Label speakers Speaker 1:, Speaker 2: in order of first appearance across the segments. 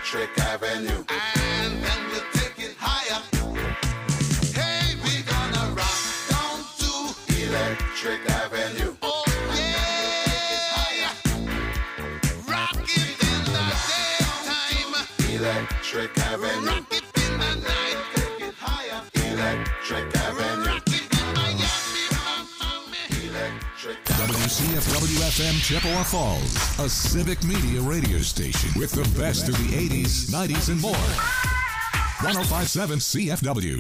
Speaker 1: Electric Avenue. And then we'll take it higher. Hey, we gonna rock down to Electric Avenue. Oh yeah, rock it in the daytime. Electric Avenue. Rock it in the night. Take it higher. Electric Avenue. Rock it in Miami. Electric Avenue.
Speaker 2: WCFW-FM Chippewa Falls, a civic media radio station with the best of the 80s, 90s, and more. 105.7 CFW.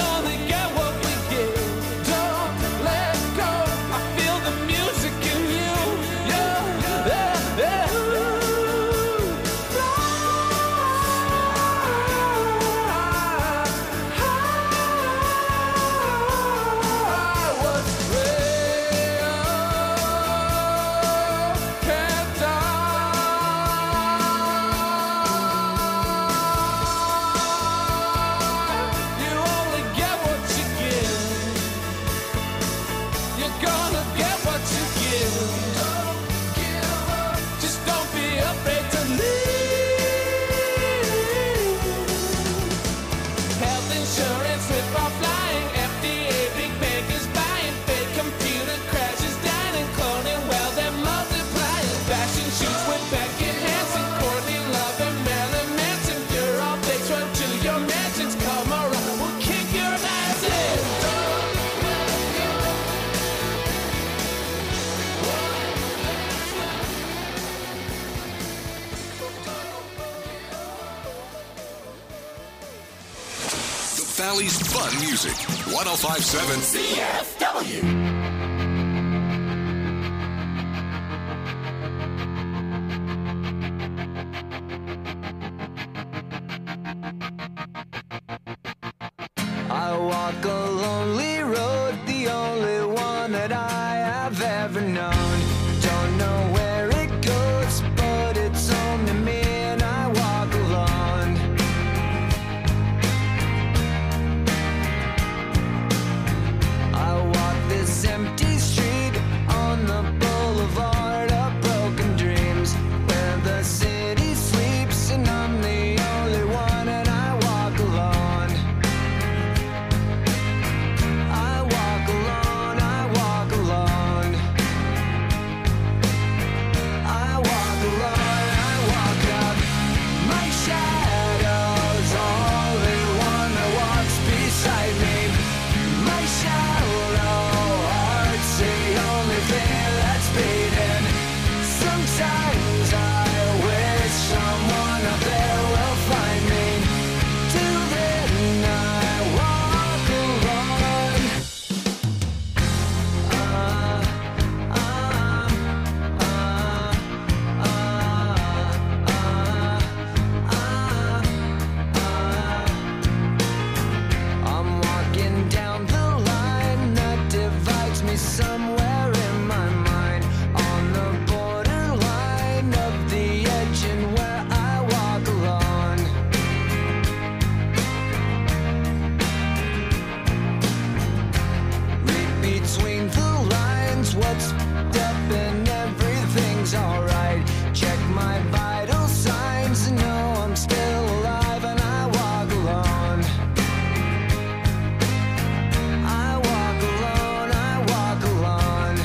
Speaker 3: Music in you.
Speaker 2: Valley's fun music. 105.7 CFW.
Speaker 3: I walk a lonely road, the only one that I have ever known. Don't know where it goes, but it's home to me and I walk alone. I walk this empty street on the boulevard of broken dreams, where the city sleeps and I'm the only one and I walk alone. I walk alone, I walk alone. I walk alone, I walk up. My shadow's only one that walks beside me. My shallow heart's the only thing that's beating. Sometimes I wish someone up there will find me. Till then I walk alone. I'm walking down the line that divides me somewhere in my mind, on the borderline of the edge and where I walk alone. Read between the lines what's up and everything's alright. Check my vital signs and know I'm still alive and I walk alone. I walk alone, I walk alone.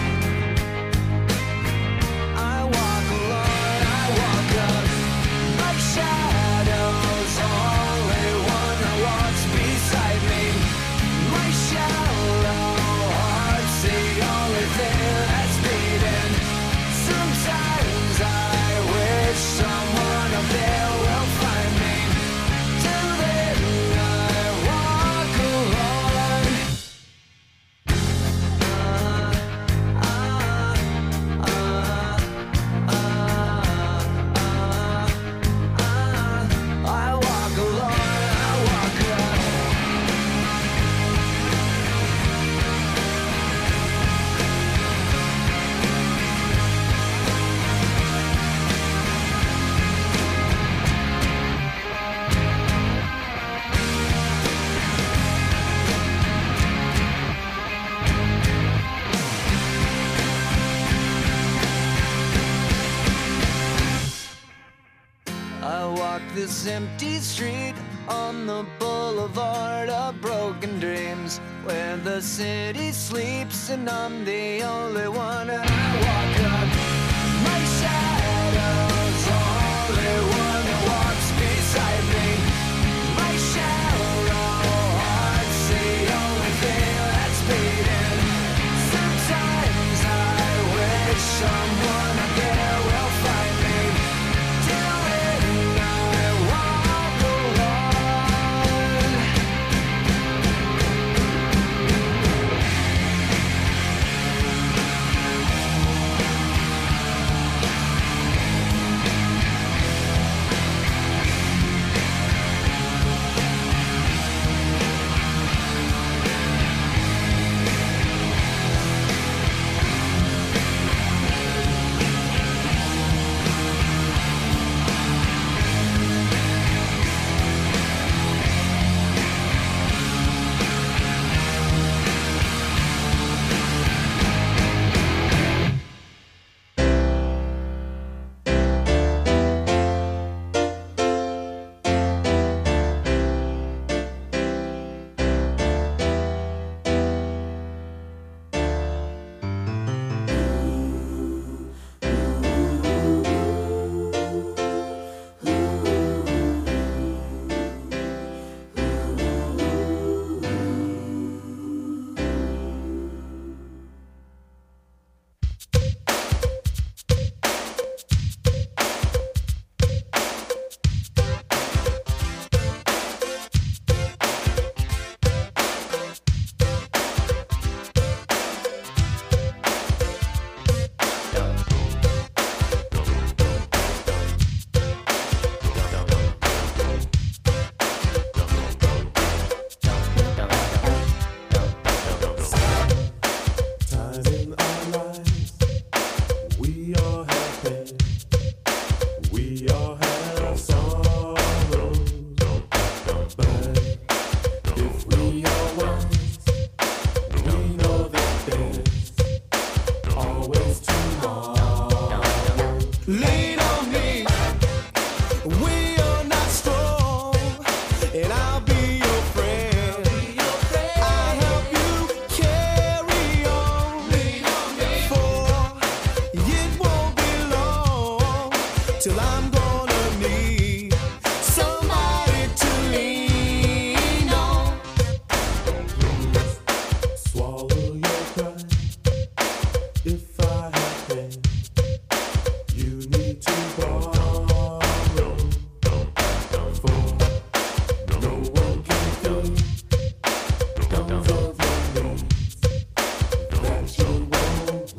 Speaker 3: I walk alone, I walk up. My shadow's only one that walks beside me. My shallow heart's the only thing that's beating. Sometimes I wish someone up there will find me. Till then I walk alone. I walk alone, I walk up. I walk this empty street on the boulevard of broken dreams, where the city sleeps and I'm the only one and I walk up. My shadow's only one that walks beside me. My shallow heart's the only thing that's beating. Sometimes I wish someone up there will find me. Till then I walk alone.
Speaker 4: lean on me. We are not strong, and I'll be your friend. I'll help you carry on. For it won't be long till I'm gonna need somebody to lean on. Swallow your pride. If I have pain, you need to borrow. For no one can fill all of your needs that you won't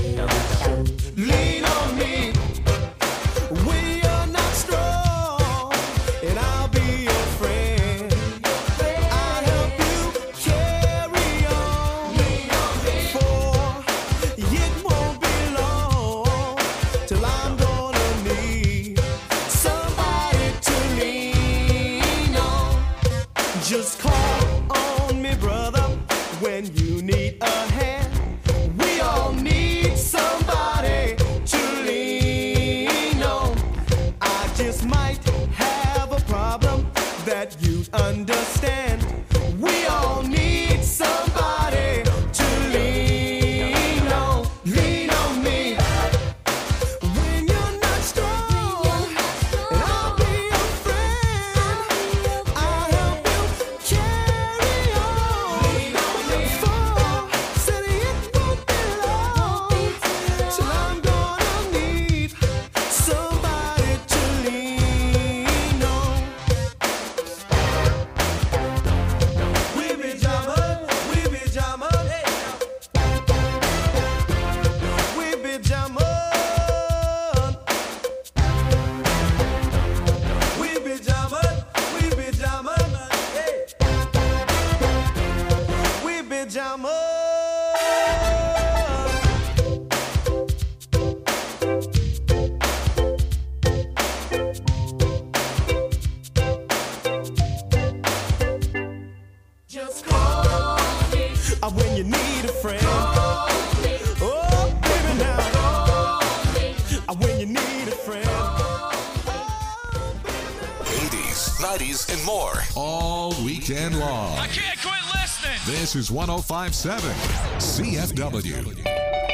Speaker 4: lean on me. We are not strong, and I'll be your friend. I'll help you carry on. For it won't be long till I'm gonna need somebody to lean on. Just call on me, brother, when you need a hand. We all need somebody to lean on. I just might have a problem that you'd understand. We all need somebody to lean on. Lean on me when you're not strong, and I'll be your friend. I'll help you carry on. For said it won't be long till I'm gonna need somebody to lean on. We be jamming, we be jamming, we be jamming, we be jamming, we be jamming, we be jamming. Just call me when you need a friend. Oh, baby, now when you need a friend.
Speaker 2: 80s, 90s, and more. All weekend long.
Speaker 5: I can't quit listening.
Speaker 2: This is 105.7 CFW.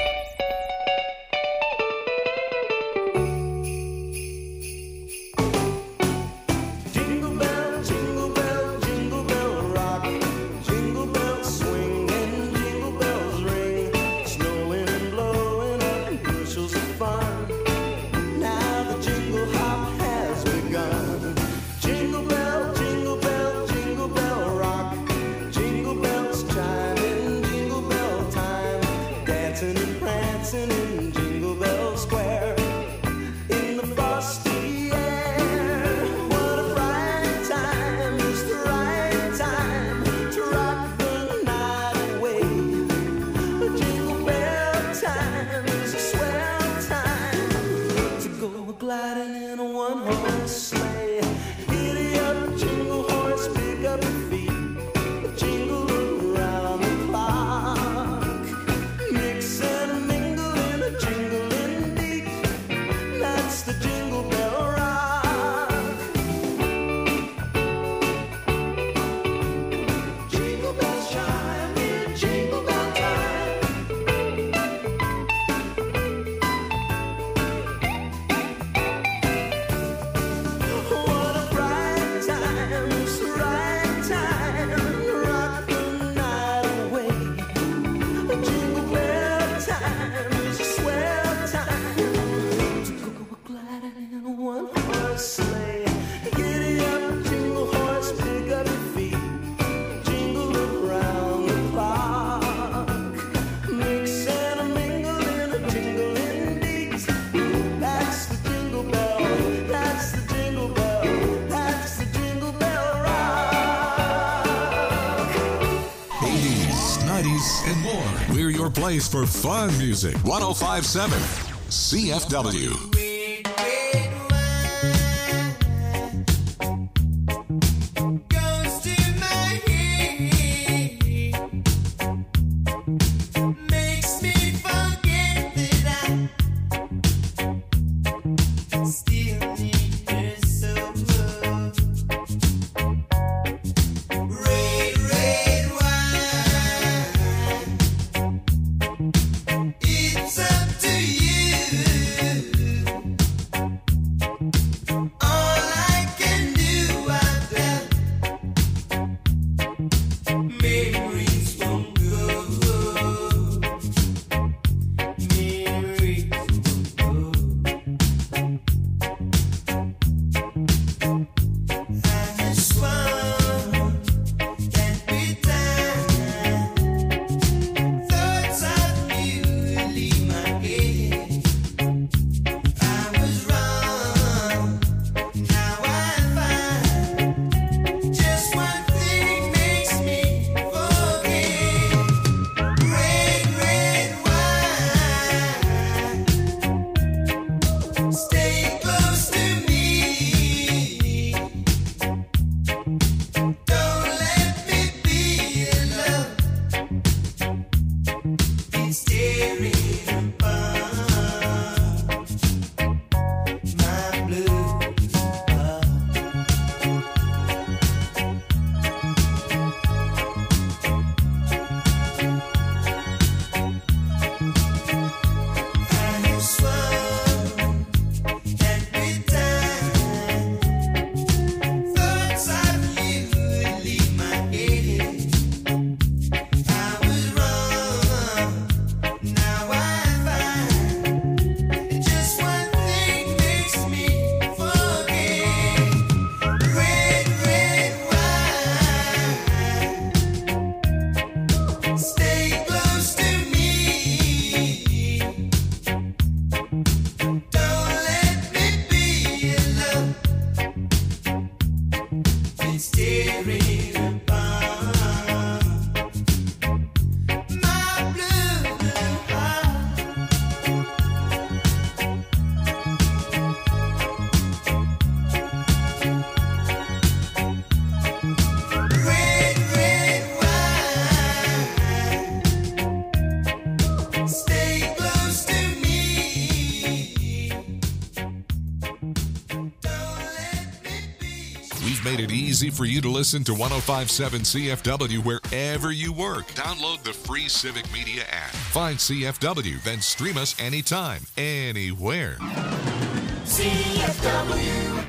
Speaker 4: Jingle bell, jingle bell rock. Jingle bells swing and jingle bells ring. Snowing and blowing up bushels of fun. Now the jingle hop has begun. Jingle bell, jingle bell, jingle bell rock. Jingle bells chiming, jingle bell time. Dancing and prancing in Jingle Bell Square. In the frosty air, what a bright time, it's the right time to rock the night away. Jingle bell time is a swell time to go gliding in a one-horse sleigh. Giddy up, jingle horse, pick up your feet, jingle around the clock. Mix and mingle in a jingling beat. That's the Jingle Bell Rock. Jingle bells chime in Jingle Bell time. What a bright time, it's the right time to rock the night away. Jingle bell time is a swell time to go gliding in a one-horse sleigh. Giddy up, jingle horse, pick up your feet, jingle around the clock. Mix and a mingle in a jingling beat. That's the Jingle Bell, that's the Jingle Bell, that's the Jingle Bell Rock.
Speaker 2: 80s, 90s, and more. We're your place for fun music. 105.7 CFW.
Speaker 4: Goes to my head, makes me forget that I
Speaker 2: made it easy for you to listen to 1057 CFW wherever you work. Download the free Civic Media app. Find CFW, then stream us anytime, anywhere.
Speaker 5: CFW.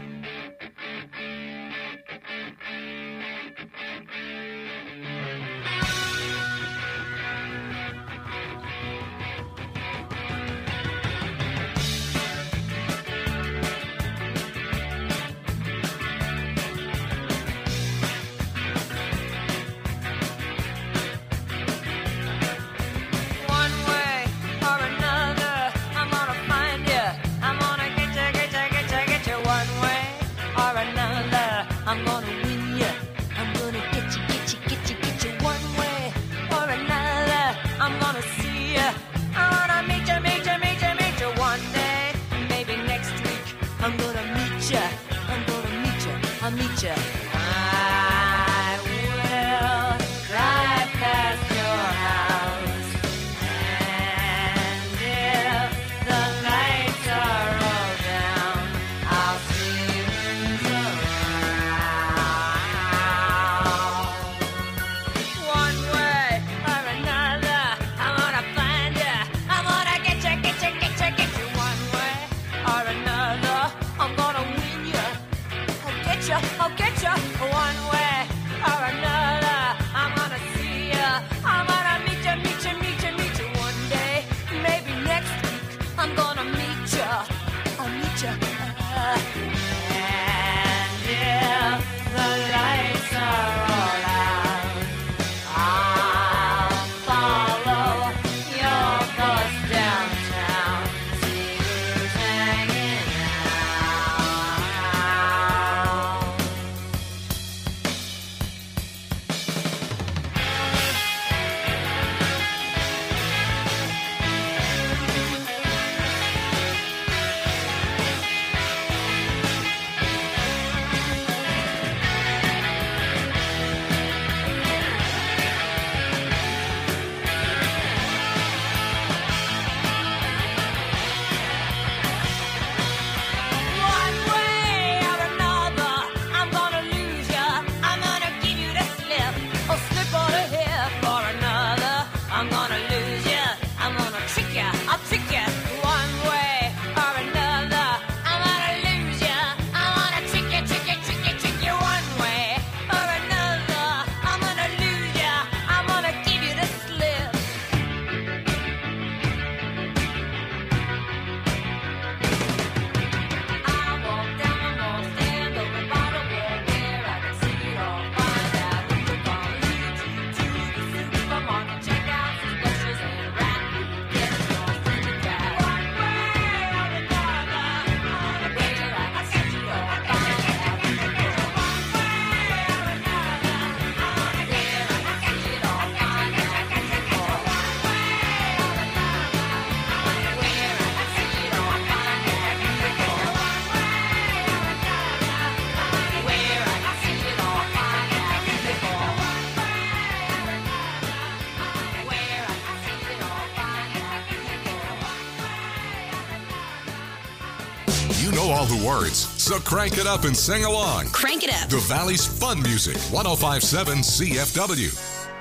Speaker 2: You know all the words, so crank it up and sing along.
Speaker 6: Crank it up.
Speaker 2: The Valley's fun music, 1057 CFW.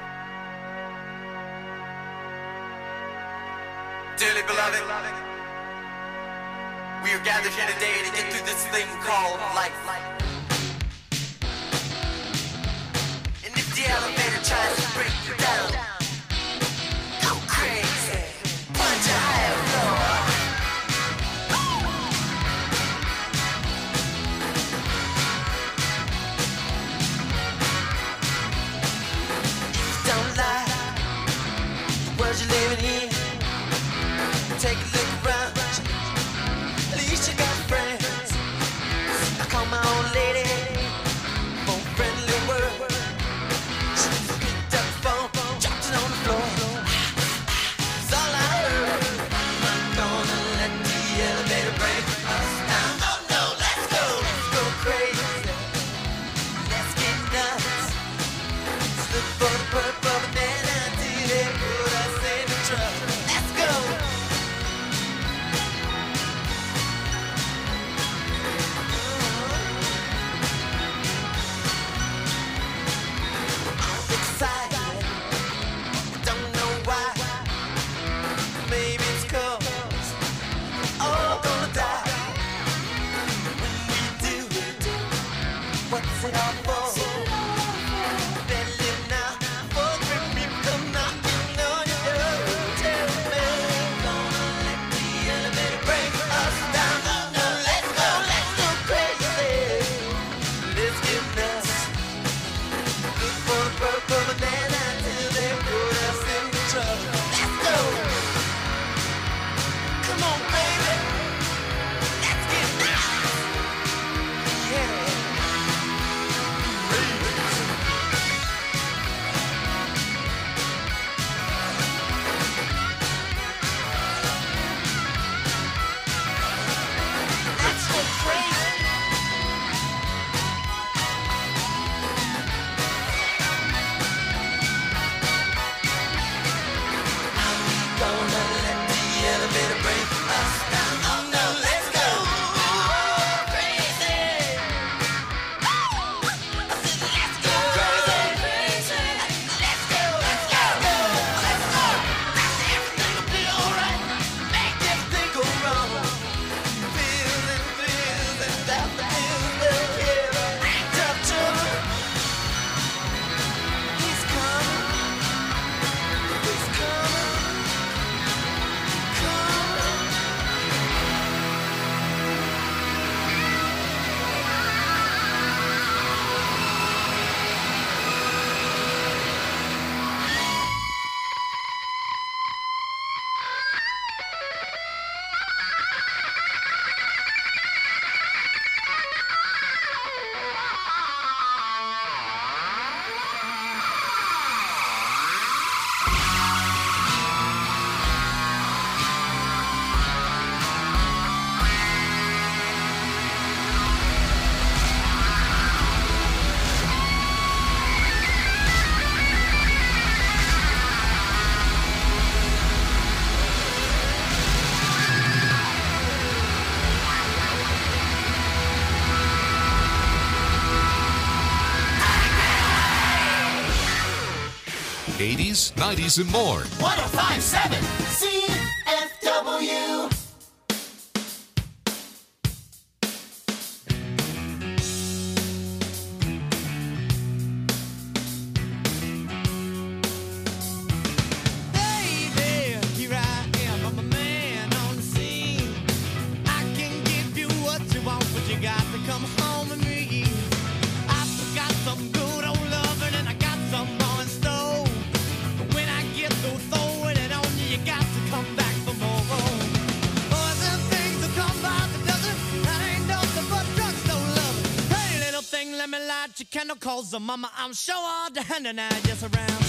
Speaker 7: Dearly beloved, we are gathered here today to get through this thing called life. And if the elevator tries to break you down, go crazy, punch a higher floor. Don't lie, the world you're living in. Take a look around, at least you got friends. I call my old lady for a friendly word. She picked up
Speaker 2: 80s, 90s, and more.
Speaker 5: 1057 CFW.
Speaker 6: Baby, here I am, I'm a man on the scene. I can give you what you want, but you got to come home with me. I've got some good old loving and I got some more in store. But when I get through throwing it on you, you got to come back for more. Boys and things will come by the dozen. That ain't nothing but drugstore love. Hey, little thing, let me light your candle, cause the mama, I'm sure all the hand and I just around.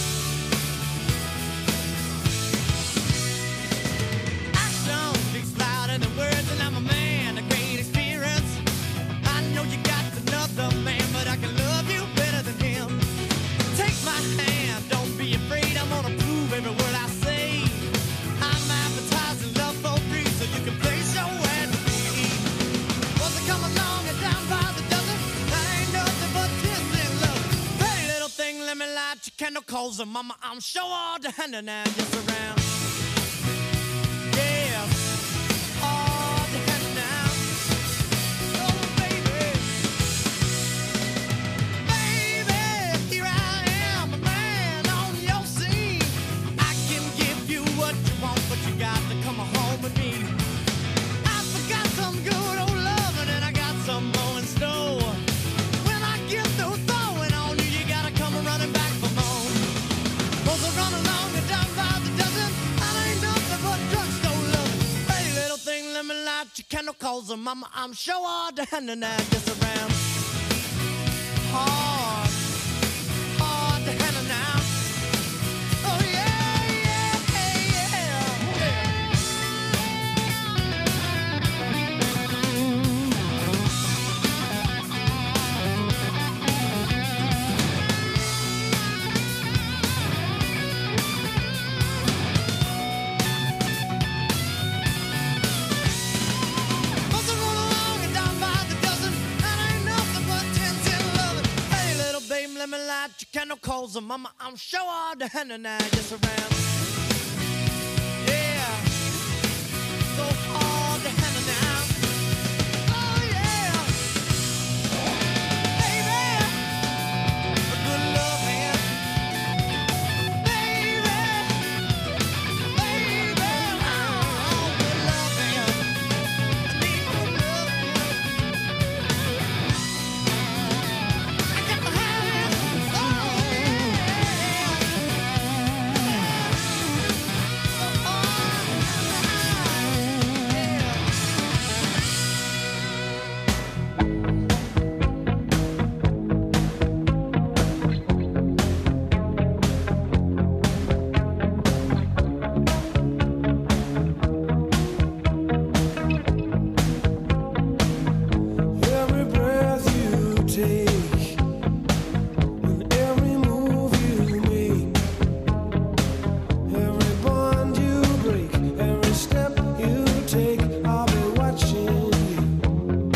Speaker 6: Action speaks louder than words, and I'm a man of great experience. I know you got another man, but I can love you better than him. Take my hand, don't be afraid, I'm gonna prove every word I say. I'm advertising love for free, so you can place your ad to me. Once I come along and down by the dozen, that ain't nothing but tears in love. Hey, little thing, let me light your candle, cause mama, I'm sure all the hand and I just around. Yeah, all the hand now. Oh, baby. Baby, here I am, a man on your scene. I can give you what you want, but you got to come home with me. I forgot some good old loving and I got some more in store. When I get through throwing on you, you gotta come running back for more. Both are run along and down by the dozen. That ain't nothing but drugstore loving. Hey, little thing, let me light your candle, cause mama, I'm sure all the hand and I just around. Hard, hard to handle now. Oh yeah, yeah, yeah. Once I run along and down by the dozen, that ain't nothing but 10 loving. Hey, little babe, let me light your candle, cause mama, I'm sure all the hand and I just around. Yeah, so hard to handle now. Oh yeah, baby, a good loving, baby, oh, good loving. I need good loving. I got to have it. Oh
Speaker 4: Every breath you take and every move you make, every bond you break, every step you take, I'll be watching you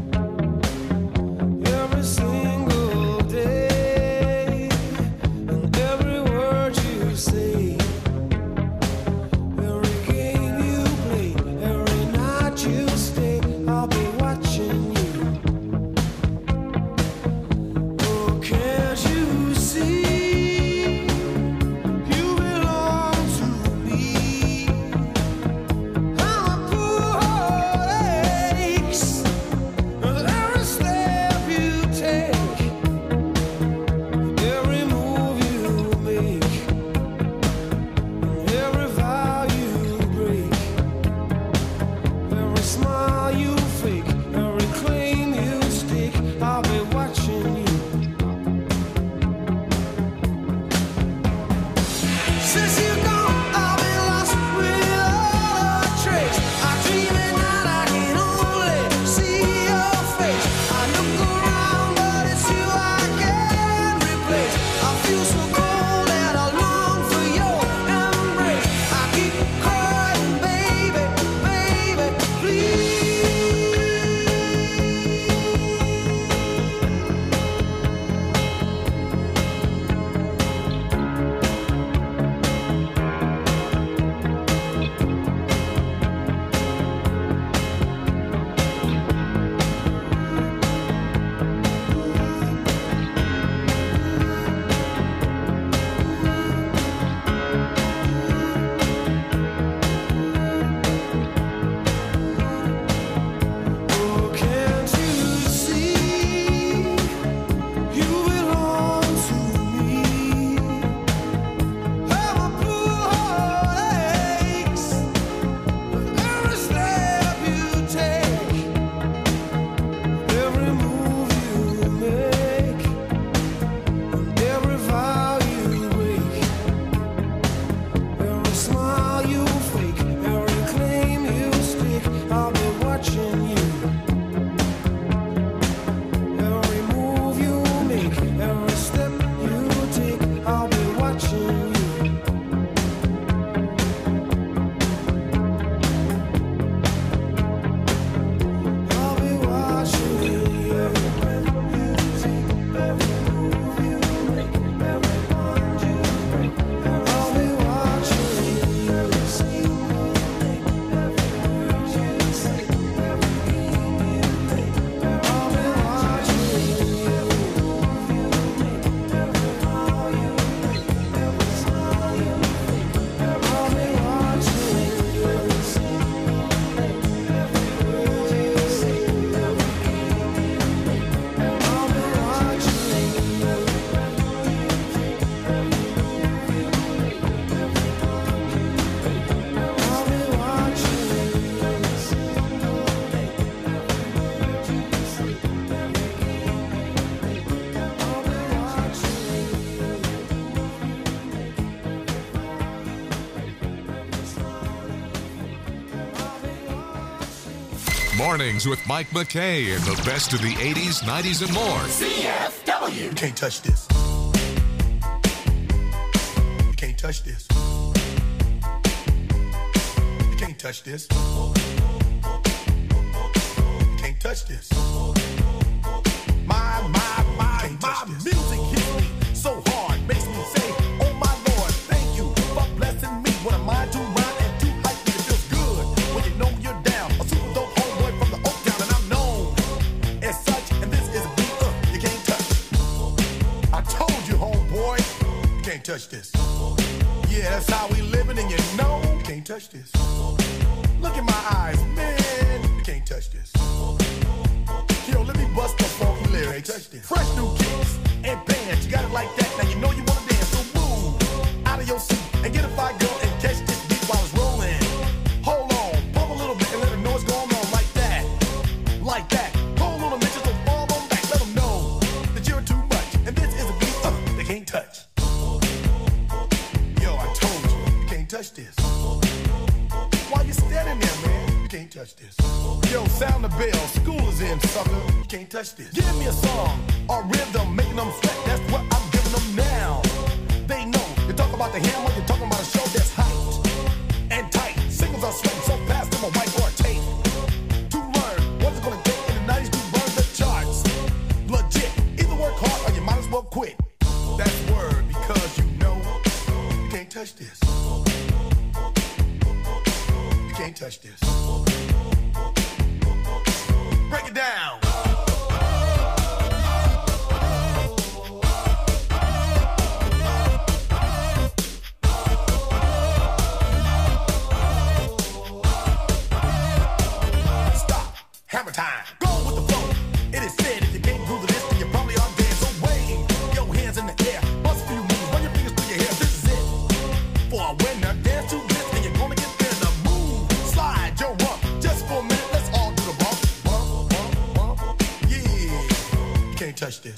Speaker 4: every single day, and every word you say, every game you play, every night you stay, I'll be watching you. Oh, can't you see? You belong to me. I'm a poor heart aches with every step you take, every move you make, every vow you break, every smile you fake, every claim you stake, I'll be watching you. Since you gone, I've been lost without a trace. I dream at night, I can only see your face. I look around, but it's you I can't replace. I feel so cold and I long for your embrace. I keep crying, baby, baby, please.
Speaker 2: Mornings with Mike McKay and the best of the 80s, 90s, and more.
Speaker 5: CFW. You can't touch this. You can't touch this. You can't touch this. You can't touch this. My music hits me so hard, makes me say, oh my Lord, thank you for blessing me. What am I to rhyme and to hype me? It feels good when you know you're down. A super dope homeboy from the Oak Town, and I'm known as such. And this is a beat you can't touch. I told you, homeboy, you can't touch this. Yeah, that's how we living, and you know you can't touch this. Look in my eyes, man, you can't touch this. Yo, let me bust the funky lyrics. Fresh new kicks and bands, you got it like that. Now you know you wanna dance, so move out of your seat and get a fire girl and catch this beat while it's rolling. Hold on, pump a little bit and let them know what's going on like that, like that. Hold on a minute, just don't fall on back. Let them know that you're too much, and this is a beat they can't touch. Yo, I told you, you can't touch this. Why you standing there, man? You can't touch this. Yo, sound the bell, school is in, sucker. You can't touch this. Give me a song or rhythm, making them sweat. That's what I'm giving them now. They know. You talk about the hammer, you're talking about a show that's hyped and tight. Singles are sweating so fast, them a white or tape. To learn what it's gonna take in the 90s to burn the charts. Legit. Either work hard or you might as well quit. That's word, because you know you can't touch this. You can't touch this. Break it down. Stop. Hammer time. Go with the flow. It is said if you can't groove to this, then you probably are dead. So wave your hands in the air. Bust a few moves. Run your fingers through your hair. This is it. For a winner, dance to this, and you're gonna get there. The move. Slide your rump. Just for a minute, let's all do the bump. Bump, bump, bump. Yeah. You can't touch this.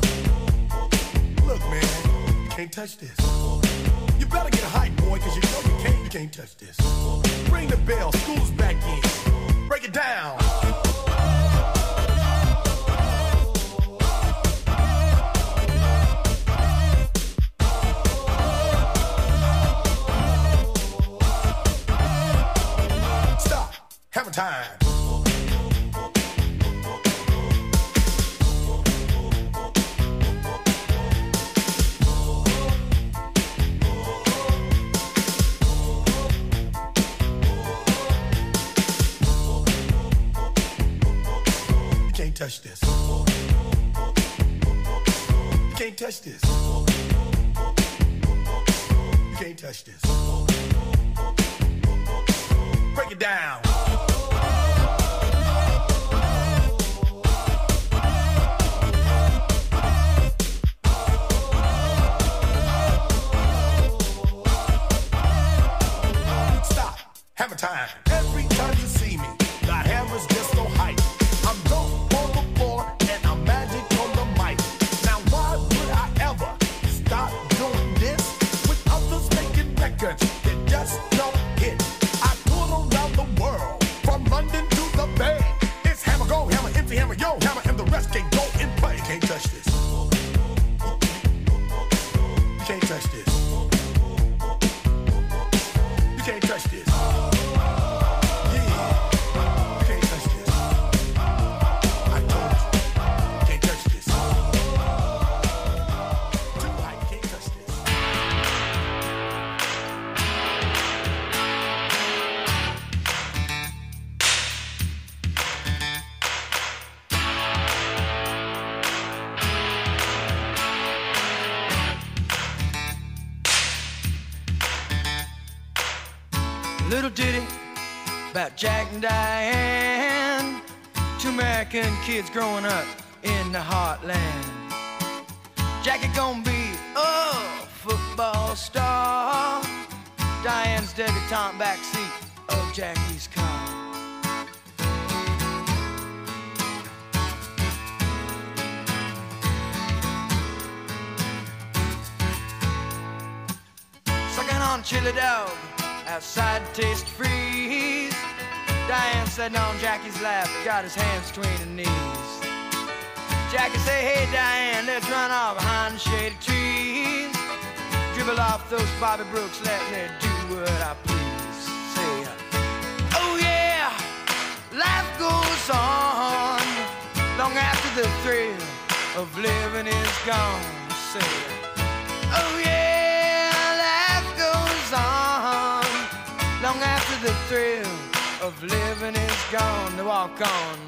Speaker 5: Look, man. You can't touch this. You better get hype, boy, because you know you can't touch this. Ring the bell. School's back in. Break it down. Stop. Hammer time. You can't touch this. You can't touch this. You can't touch this. Break it down. Stop. Hammer time. Every time you see me, the hammer's just so hype. I'm dope on the floor and I'm magic on the mic. Now why would I ever stop doing this with others making records that just don't hit? I tour around the world, from London to the Bay. It's hammer, go hammer, empty hammer, yo hammer, and the rest can go and play. You can't touch this. You can't touch this. You can't touch this. Yeah. You can't touch this. I told you. You can't touch this. Too high, you can't touch this.
Speaker 3: Little ditty about Jack and Diane, two American kids growing up in the heartland. Jackie gonna be a football star, Diane's debutante backseat of Jackie's car. Sucking on chili dog outside Taste Freeze. Diane sitting on Jackie's lap, got his hands between her knees. Jackie say, hey Diane, let's run off behind the shady trees. Dribble off those Bobby Brooks, let me do what I please. Say, oh yeah, life goes on long after the thrill of living is gone. Say, oh yeah, life goes on long after the thrill of living is gone. To walk on.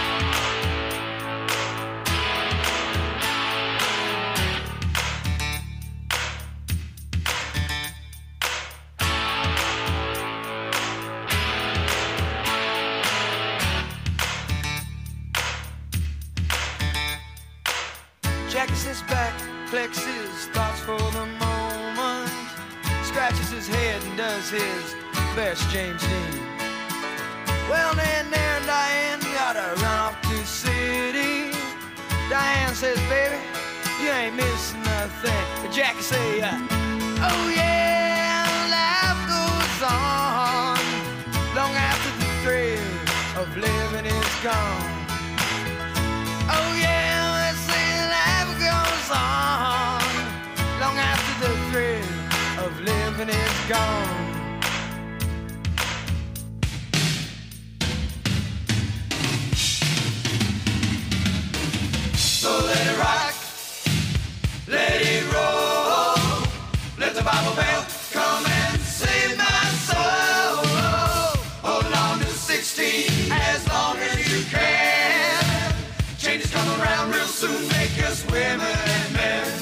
Speaker 3: Jackie sits back, collects his thoughts for the moment, scratches his head and does his best James Dean. Well, then there and Diane gotta run off to the city. Diane says, baby, you ain't missing nothing. But Jackie say, oh yeah, life goes on long after the thrill of living is gone. Oh yeah, let's say life goes on long after the thrill of living is gone. So let it rock, let it roll, let the Bible bell come and save my soul. Hold on to 16 as long as you can. Changes come around real soon, make us women and men.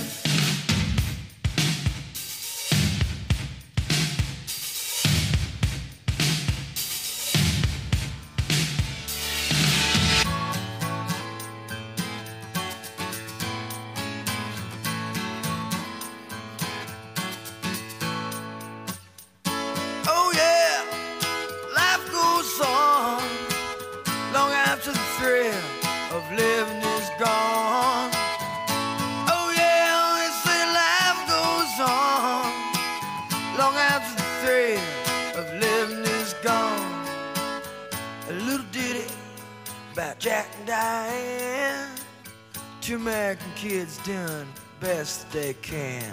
Speaker 3: Oh yeah, life goes on long after the thrill of living is gone. Oh yeah, they say life goes on long after the thrill of living is gone. A little ditty about Jack and Diane, two American kids doing best they can.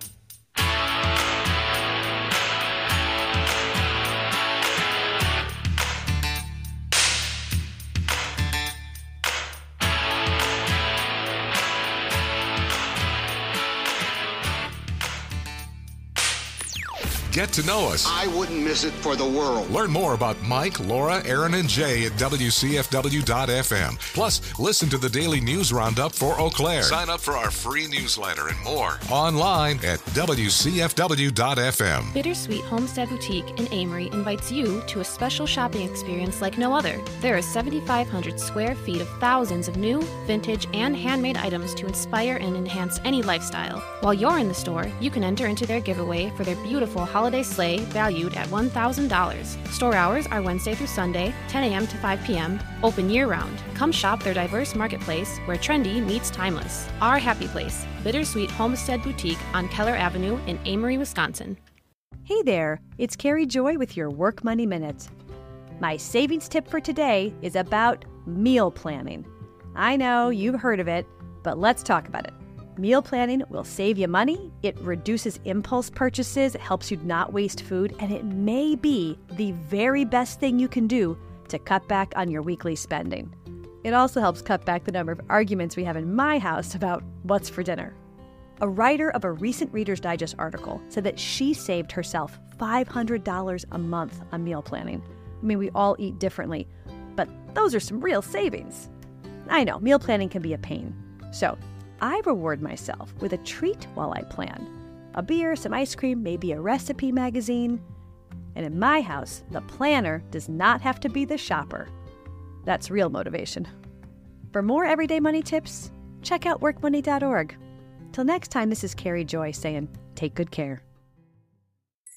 Speaker 2: Get to know us.
Speaker 8: I wouldn't miss it for the world.
Speaker 2: Learn more about Mike, Laura, Aaron, and Jay at WCFW.FM. Plus, listen to the daily news roundup for Eau Claire. Sign up for our free newsletter and more online at WCFW.FM.
Speaker 9: Bittersweet Homestead Boutique in Amory invites you to a special shopping experience like no other. There are 7,500 square feet of thousands of new, vintage, and handmade items to inspire and enhance any lifestyle. While you're in the store, you can enter into their giveaway for their beautiful holiday sleigh valued at $1,000. Store hours are Wednesday through Sunday, 10 a.m. to 5 p.m., open year-round. Come shop their diverse marketplace where trendy meets timeless. Our happy place, Bittersweet Homestead Boutique on Keller Avenue in Amory, Wisconsin.
Speaker 10: Hey there, it's Carrie Joy with your Work Money Minute. My savings tip for today is about meal planning. I know you've heard of it, but let's talk about it. Meal planning will save you money, it reduces impulse purchases, it helps you not waste food, and it may be the very best thing you can do to cut back on your weekly spending. It also helps cut back the number of arguments we have in my house about what's for dinner. A writer of a recent Reader's Digest article said that she saved herself $500 a month on meal planning. I mean, we all eat differently, but those are some real savings. I know, meal planning can be a pain. So, I reward myself with a treat while I plan. A beer, some ice cream, maybe a recipe magazine. And in my house, the planner does not have to be the shopper. That's real motivation. For more everyday money tips, check out workmoney.org. Till next time, this is Carrie Joy saying, take good care.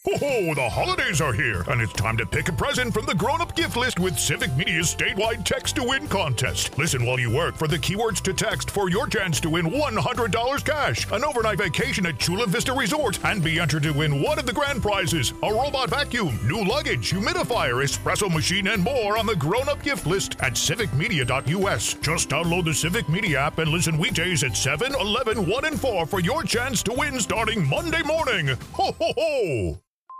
Speaker 11: Ho-ho, the holidays are here, and it's time to pick a present from the grown-up gift list with Civic Media's statewide text-to-win contest. Listen while you work for the keywords to text for your chance to win $100 cash, an overnight vacation at Chula Vista Resort, and be entered to win one of the grand prizes, a robot vacuum, new luggage, humidifier, espresso machine, and more on the grown-up gift list at civicmedia.us. Just download the Civic Media app and listen weekdays at 7, 11, 1, and 4 for your chance to win starting Monday morning. Ho, ho, ho!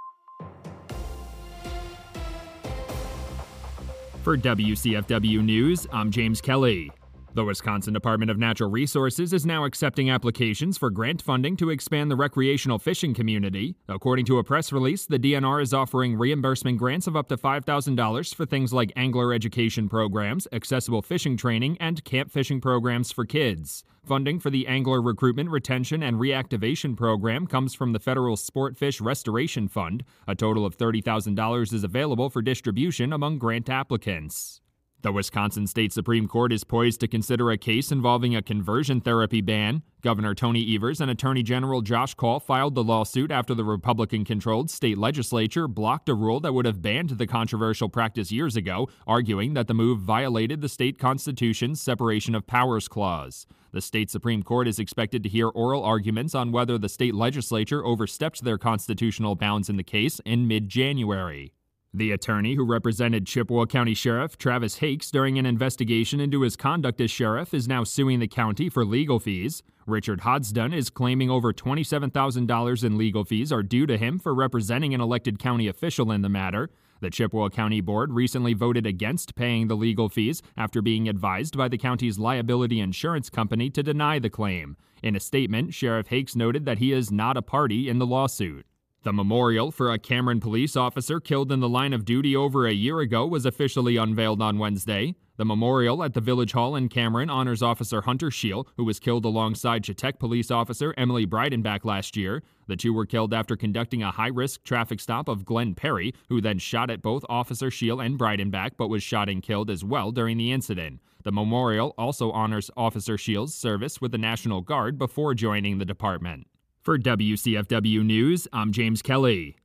Speaker 12: For WCFW News, I'm James Kelly. The Wisconsin Department of Natural Resources is now accepting applications for grant funding to expand the recreational fishing community. According to a press release, the DNR is offering reimbursement grants of up to $5,000 for things like angler education programs, accessible fishing training, and camp fishing programs for kids. Funding for the Angler Recruitment, Retention, and Reactivation Program comes from the Federal Sportfish Restoration Fund. A total of $30,000 is available for distribution among grant applicants. The Wisconsin State Supreme Court is poised to consider a case involving a conversion therapy ban. Governor Tony Evers and Attorney General Josh Kaul filed the lawsuit after the Republican-controlled state legislature blocked a rule that would have banned the controversial practice years ago, arguing that the move violated the state constitution's separation of powers clause. The state Supreme Court is expected to hear oral arguments on whether the state legislature overstepped their constitutional bounds in the case in mid-January. The attorney who represented Chippewa County Sheriff Travis Hakes during an investigation into his conduct as sheriff is now suing the county for legal fees. Richard Hodsdon is claiming over $27,000 in legal fees are due to him for representing an elected county official in the matter. The Chippewa County Board recently voted against paying the legal fees after being advised by the county's liability insurance company to deny the claim. In a statement, Sheriff Hakes noted that he is not a party in the lawsuit. The memorial for a Cameron police officer killed in the line of duty over a year ago was officially unveiled on Wednesday. The memorial at the Village Hall in Cameron honors Officer Hunter Scheel, who was killed alongside Chetek police officer Emily Breidenbach last year. The two were killed after conducting a high-risk traffic stop of Glenn Perry, who then shot at both Officer Scheel and Breidenbach, but was shot and killed as well during the incident. The memorial also honors Officer Scheel's service with the National Guard before joining the department. For WCFW News, I'm James Kelly.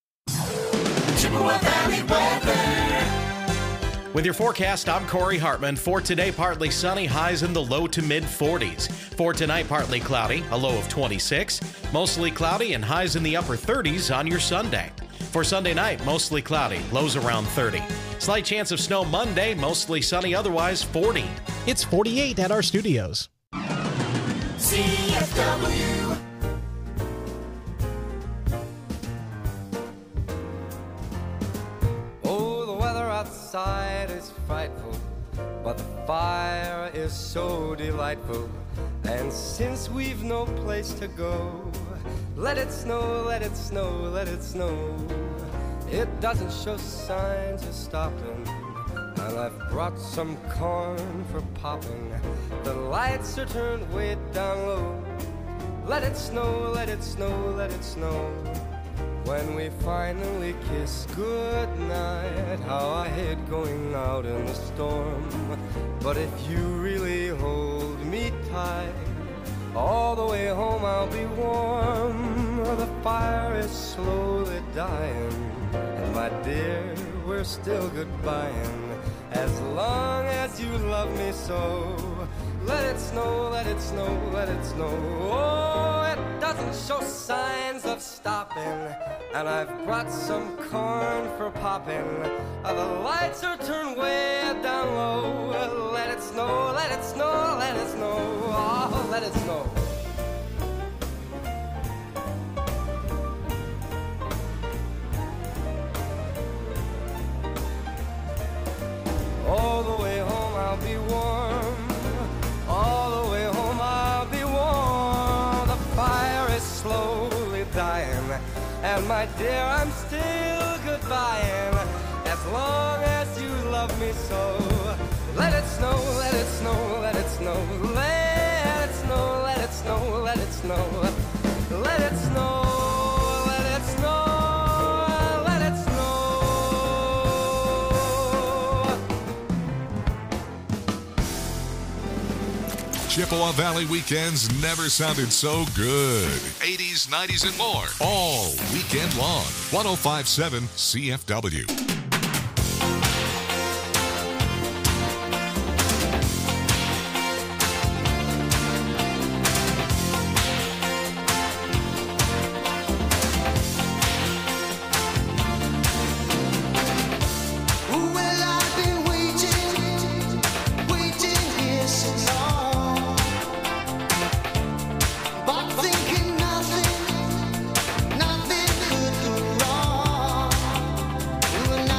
Speaker 13: Chippewa Valley weather. With your forecast, I'm Corey Hartman. For today, partly sunny, highs in the low to mid 40s. For tonight, partly cloudy, a low of 26. Mostly cloudy and highs in the upper 30s on your Sunday. For Sunday night, mostly cloudy, lows around 30. Slight chance of snow Monday, mostly sunny, otherwise 40.
Speaker 14: It's 48 at our studios.
Speaker 13: CFW.
Speaker 3: Outside is frightful, but the fire is so delightful. And since we've no place to go, let it snow, let it snow, let it snow. It doesn't show signs of stopping, and I've brought some corn for popping. The lights are turned way down low. Let it snow, let it snow, let it snow. When we finally kiss goodnight, how I hate going out in the storm. But if you really hold me tight, all the way home I'll be warm. The fire is slowly dying, and my dear, we're still goodbying. As long as you love me so, let it snow, let it snow, let it snow. Oh, it doesn't show signs of stopping, and I've brought some corn for popping. The lights are turned way down low. Let it snow, let it snow, let it snow. Oh, let it snow. All the way home I'll be warm. All the way home I'll be warm. The fire is slowly dying, and my dear, I'm still goodbying. As long as you love me so, let it snow, let it snow, let it snow. Let it snow, let it snow, let it snow. Let it snow, let it snow, let it snow.
Speaker 2: Chippewa Valley weekends never sounded so good. 80s, 90s, and more. All weekend long. 105.7 CFW.
Speaker 7: Nothing could go wrong.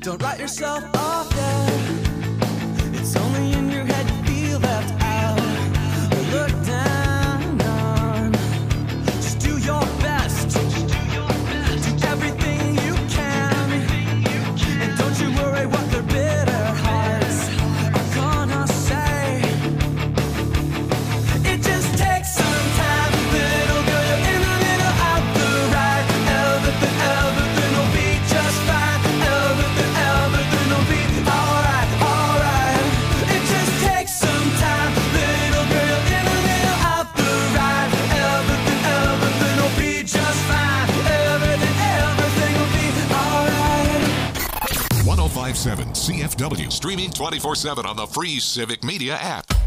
Speaker 6: Don't write yourself off yet. It's only in your head you feel left out. But look down on. Just do your best. Do everything you can. And don't you worry what their bitter hearts are gonna say. It just takes some time, little girl. You're in the middle of the ride. Everything will be just fine. Everything will be alright, alright. It just takes some time, little girl. You're in the middle of the ride. Everything will be just fine. Everything will be alright.
Speaker 2: 1057 CFW, streaming 24/7 on the free Civic Media app.